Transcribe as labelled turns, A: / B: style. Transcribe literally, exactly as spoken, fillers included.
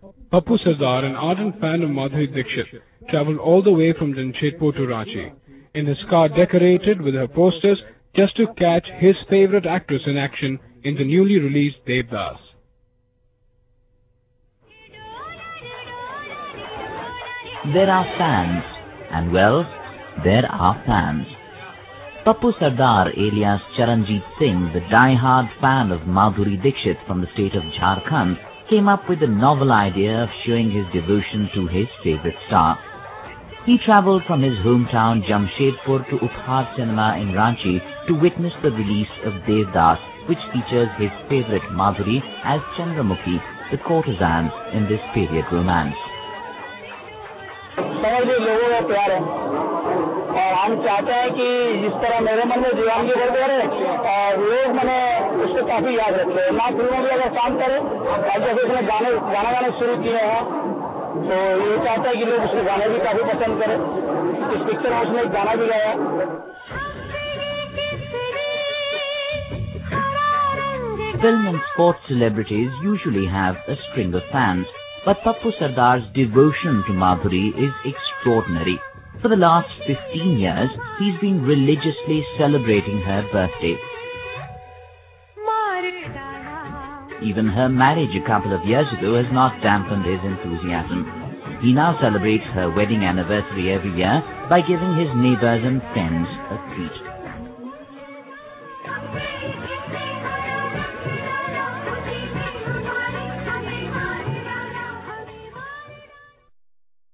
A: Pappu Sardar, an ardent fan of Madhuri Dixit, travelled all the way from Jamshedpur to Ranchi, in his car decorated with her posters just to catch his favourite actress in action in the newly released Devdas.
B: There are fans, and well, there are fans. Pappu Sardar alias Charanjit Singh, the die-hard fan of Madhuri Dixit from the state of Jharkhand, came up with the novel idea of showing his devotion to his favourite star. He travelled from his hometown Jamshedpur to Uphaar Cinema in Ranchi to witness the release of Devdas, which features his favourite Madhuri as Chandramukhi, the courtesan in this period romance.
C: लोगों का प्यार है और हम चाहते हैं कि जिस तरह मेरे मन में दीवानगी बढ़ रहे और लोग मैंने उसको काफी याद रखे ना फिल्मों में अगर काम करे और जैसे उसने गाने गाना गाने शुरू किए हैं तो ये चाहता है कि लोग उसके गाने भी काफी पसंद करें। इस पिक्चर में उसने एक गाना भी गाया।
B: Film and sports celebrities usually have a string of fans. But Pappu Sardar's devotion to Madhuri is extraordinary. For the last fifteen years, he's been religiously celebrating her birthday. Even her marriage a couple of years ago has not dampened his enthusiasm. He now celebrates her wedding anniversary every year by giving his neighbours and friends a treat.